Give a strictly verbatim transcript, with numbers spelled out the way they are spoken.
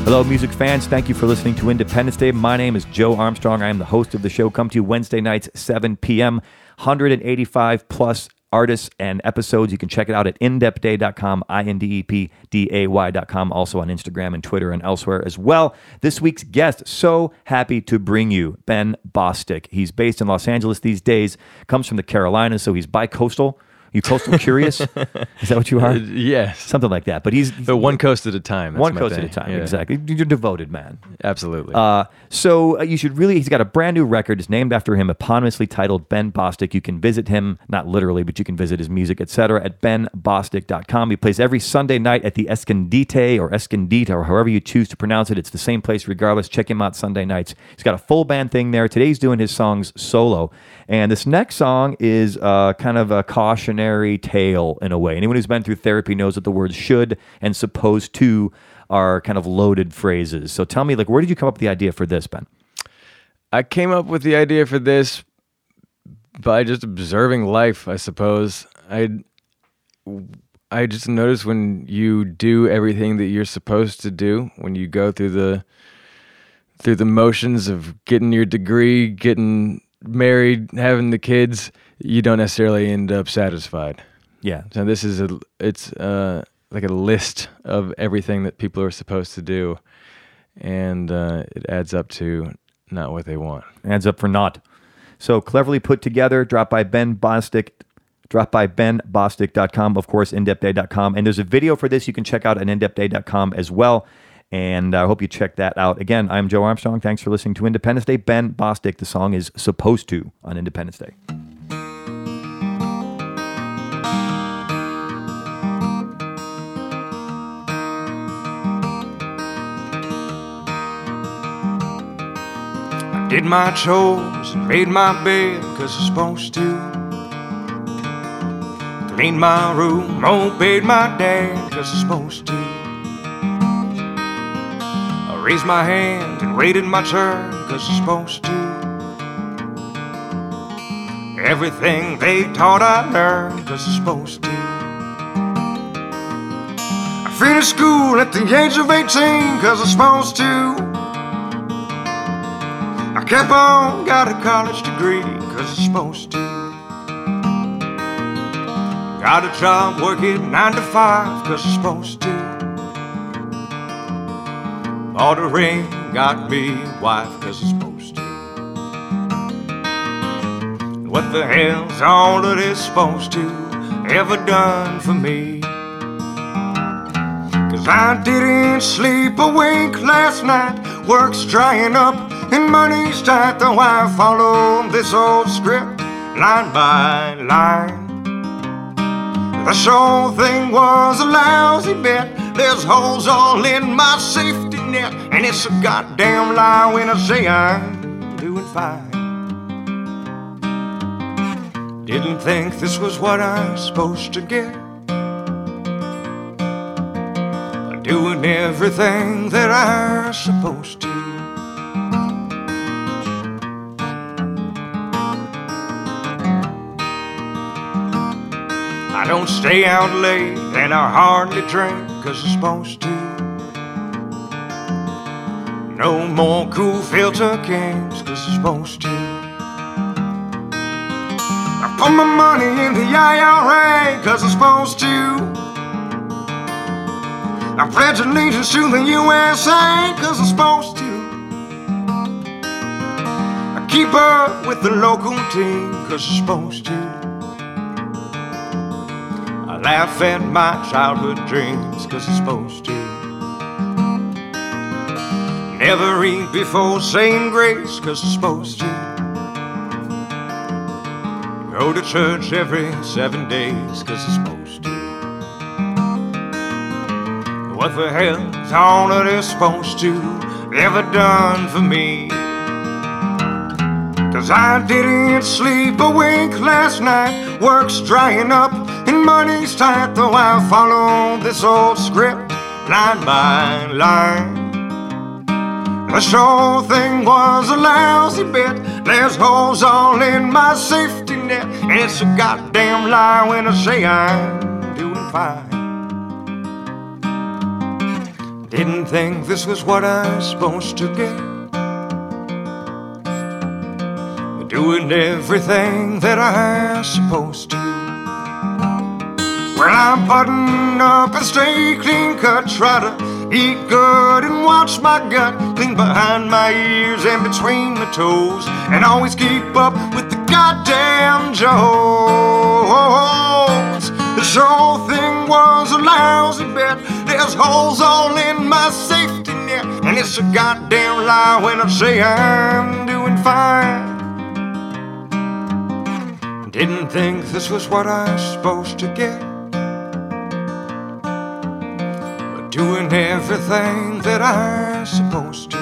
Hello, music fans. Thank you for listening to Independence Day. My name is Joe Armstrong. I am the host of the show. Come to you Wednesday nights, seven p.m. one hundred eighty-five plus artists and episodes. You can check it out at indep day dot com, I N D E P D A Y dot com, also on Instagram and Twitter and elsewhere as well. This week's guest, so happy to bring you Ben Bostic. He's based in Los Angeles these days, comes from the Carolinas, so he's bi-coastal. You coastal curious? Is that what you are? Uh, yes. Something like that. But he's... But one coast at a time. That's one my coast thing. at a time, Yeah. exactly. You're a devoted man. Absolutely. Uh, so uh, you should really... He's got a brand new record. It's named after him, eponymously titled Ben Bostic. You can visit him, not literally, but you can visit his music, et cetera, at ben bostic dot com. He plays every Sunday night at the Escondite or Escondite or however you choose to pronounce it. It's the same place regardless. Check him out Sunday nights. He's got a full band thing there. Today he's doing his songs solo. And this next song is uh, kind of a cautionary tale in a way. Anyone who's been through therapy knows that the words should and supposed to are kind of loaded phrases. So tell me, like, where did you come up with the idea for this, Ben? I came up with the idea for this by just observing life, I suppose. I I just noticed when you do everything that you're supposed to do, when you go through the through the motions of getting your degree, getting married, having the kids, you don't necessarily end up satisfied. Yeah. So this is a it's uh like a list of everything that people are supposed to do, and uh, it adds up to not what they want. Adds up for naught. So cleverly put together. Drop by Ben Bostic. Drop by ben bostic dot com, of course, indep day dot com. And there's a video for this you can check out at indep day dot com as well. And I hope you check that out. Again, I'm Joe Armstrong. Thanks for listening to Independence Day. Ben Bostic. The song is Supposed To on Independence Day. Did my chores and made my bed cause I'm supposed to. Cleaned my room, obeyed my dad cause I'm supposed to. I raised my hand and waited my turn cause I'm supposed to. Everything they taught I learned cause I'm supposed to. I finished school at the age of eighteen cause I'm supposed to. I kept on, got a college degree, cause I'm supposed to. Got a job working nine to five, cause I'm supposed to. Bought a ring, got me a wife, cause I'm supposed to. What the hell's all of this supposed to ever done for me? Cause I didn't sleep a wink last night, work's drying up and money's tight, though I follow this old script line by line. This whole thing was a lousy bet. There's holes all in my safety net, and it's a goddamn lie when I say I'm doing fine. Didn't think this was what I was supposed to get, doing everything that I was supposed to. I don't stay out late and I hardly drink cause I'm supposed to. No more cool filter kings cause I'm supposed to. I put my money in the I R A cause I'm supposed to. I pledge allegiance to the U S A cause I'm supposed to. I keep up with the local team cause I'm supposed to. Laugh at my childhood dreams cause I'm supposed to. Never eat before saying grace cause I'm supposed to. Go to church every seven days cause I'm supposed to. What the hell's all of this supposed to ever done for me? Cause I didn't sleep a wink last night, work's drying up and money's tight, though I follow this old script line by line. This whole thing was a lousy bet. There's holes all in my safety net, and it's a goddamn lie when I say I'm doing fine. Didn't think this was what I was supposed to get. Doing everything that I was supposed to. Well, I'm buttoned up and stay clean cut, try to eat good and watch my gut clean behind my ears and between my toes, and always keep up with the goddamn Joes. This whole thing was a lousy bet. There's holes all in my safety net, and it's a goddamn lie when I say I'm doing fine. Didn't think this was what I was supposed to get, but doing everything that I was supposed to.